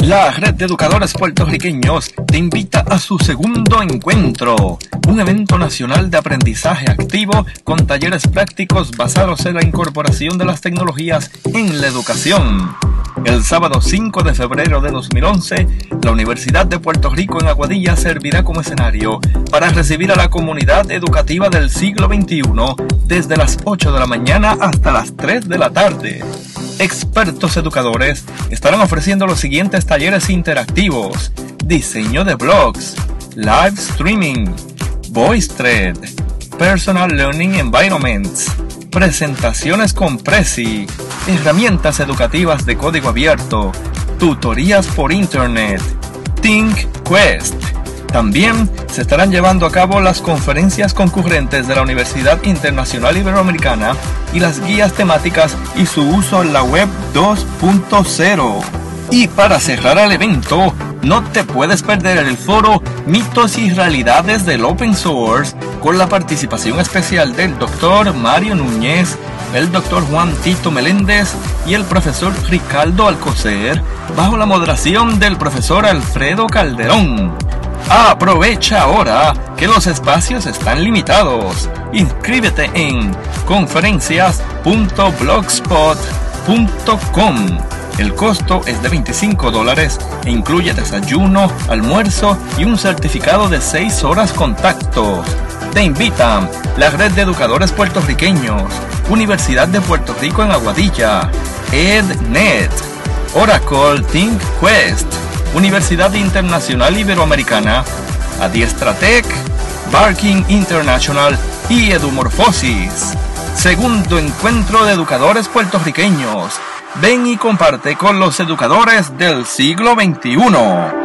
La Red de Educadores Puertorriqueños te invita a su segundo encuentro, un evento nacional de aprendizaje activo con talleres prácticos basados en la incorporación de las tecnologías en la educación. El sábado 5 de febrero de 2011, la Universidad de Puerto Rico en Aguadilla servirá como escenario para recibir a la comunidad educativa del siglo XXI desde las 8 de la mañana hasta las 3 de la tarde. Expertos educadores estarán ofreciendo los siguientes talleres interactivos: diseño de blogs, live streaming, VoiceThread, Personal Learning Environments, presentaciones con Prezi, herramientas educativas de código abierto, tutorías por internet, ThinkQuest. También se estarán llevando a cabo las conferencias concurrentes de la Universidad Internacional Iberoamericana y las guías temáticas y su uso en la web 2.0. Y para cerrar el evento, no te puedes perder el foro Mitos y Realidades del Open Source con la participación especial del Dr. Mario Núñez, el Dr. Juan Tito Meléndez y el profesor Ricardo Alcocer, bajo la moderación del profesor Alfredo Calderón. Aprovecha ahora que los espacios están limitados. Inscríbete en conferencias.blogspot.com. El costo es de $25 e incluye desayuno, almuerzo y un certificado de 6 horas contactos. Te invitan la Red de Educadores Puertorriqueños, Universidad de Puerto Rico en Aguadilla, EdNet, Oracle ThinkQuest, Universidad Internacional Iberoamericana, Adiestratec, Barking International y Edumorfosis. Segundo encuentro de educadores puertorriqueños. Ven y comparte con los educadores del siglo XXI.